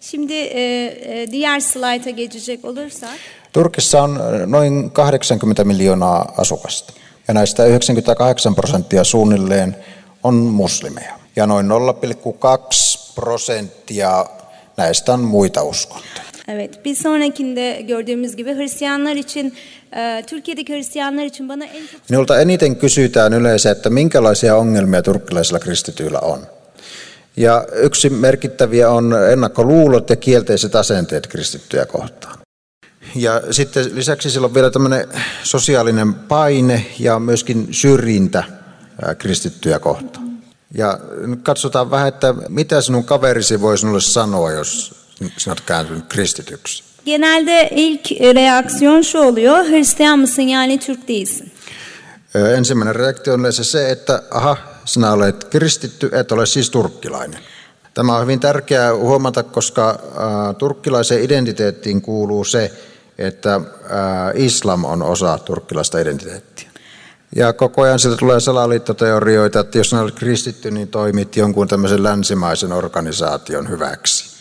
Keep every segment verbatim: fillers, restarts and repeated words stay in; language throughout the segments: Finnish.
Şimdi e, diğer slayta geçecek olursak. Turkissa on noin kahdeksankymmentä miljoonaa asukasta ja näistä yhdeksänkymmentäkahdeksan prosenttia suunnilleen on muslimeja ja noin nolla pilkku kaksi prosenttia näistä on muita uskontoja. Evet, bir sonrakinde gördüğümüz gibi Hristiyanlar için, e, Türkiye'deki Hristiyanlar için bana en çok... Minulta eniten kysytään yleensä, että minkälaisia ongelmia turkkilaisilla kristityillä on. Ja yksi merkittäviä on ennakkoluulot ja kielteiset asenteet kristittyjä kohtaan. Ja sitten lisäksi sillä on vielä tämmöinen sosiaalinen paine ja myöskin syrjintä kristittyjä kohtaan. Ja nyt katsotaan vähän, että mitä sinun kaverisi voi sinulle sanoa, jos sinä olet kääntynyt kristityksi. Genelde ilk reaksiyon şu oluyor, Hristiyan mısın yani Türk değilsin. Ensimmäinen reaktio on yleensä se, että aha, sinä olet kristitty, et ole siis turkkilainen. Tämä on hyvin tärkeää huomata, koska äh, turkkilaiseen identiteettiin kuuluu se, että äh, islam on osa turkkilaista identiteettiä. Ja koko ajan sieltä tulee salaliittoteorioita, että jos sinä olet kristitty, niin toimit jonkun tämmöisen länsimaisen organisaation hyväksi.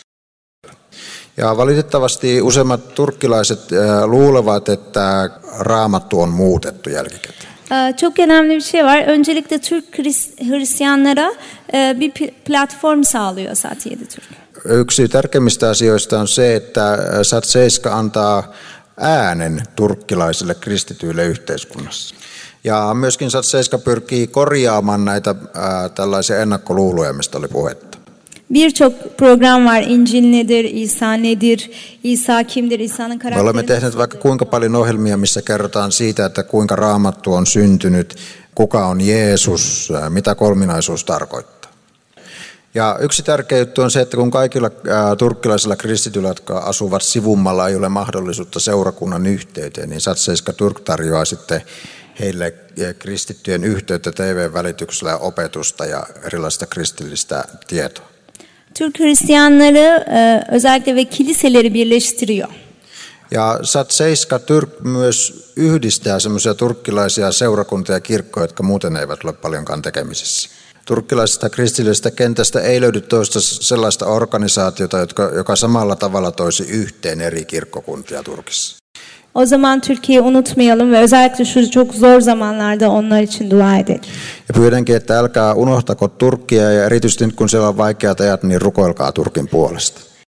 Ja valitettavasti useimmat turkkilaiset äh, luulevat, että raamattu on muutettu jälkikäteen. Çok önemli bir şey var. Öncelikle Türk Hristiyanlara bir platform sağlıyor Sat yedi Türk. Yksi tärkeimmistä asioista on se, että Sat seitsemän antaa äänen turkkilaisille kristityille yhteiskunnassa. Ja myöskin Sat seitsemän pyrkii korjaamaan näitä ää, tällaisia ennakkoluuloja, mistä oli puhetta. Birçok program var. İncil nedir, İsa nedir, İsa kimdir, İsa'nın karakteri. Me olemme tehneet vaikka kuinka paljon ohjelmia, missä kerrotaan siitä, että kuinka raamattu on syntynyt, kuka on Jeesus, mitä kolminaisuus tarkoittaa. Ja yksi tärkeä juttu on se, että kun kaikilla ää, turkkilaisilla kristityillä, jotka asuvat sivummalla, ei ole mahdollisuutta seurakunnan yhteyteen, niin Sat seitsemän Turk tarjoaa sitten heille kristittyjen yhteyttä T V-välityksellä ja opetusta ja erilaista kristillistä tietoa. Türk Hristiyanları özellikle ve kiliseleri birleştiriyor. Ja Sat seitsemän Turk myös yhdistää semmoisia turkkilaisia seurakuntia ja kirkkoja, jotka muuten eivät ole paljonkaan tekemisissä. Turkkilaisesta kristillisestä kentästä ei löydy toista sellaista organisaatiota, jotka, joka samalla tavalla toisi yhteen eri kirkkokuntia Turkissa. O zaman Türkiye'yi unutmayalım ve özellikle şu çok zor zamanlarda onlar için dua edelim. Ja pyydänkin, että älkää unohtako Turkkia ja erityisesti nyt kun siellä on vaikeat ajat, niin rukoilkaa Turkin puolesta.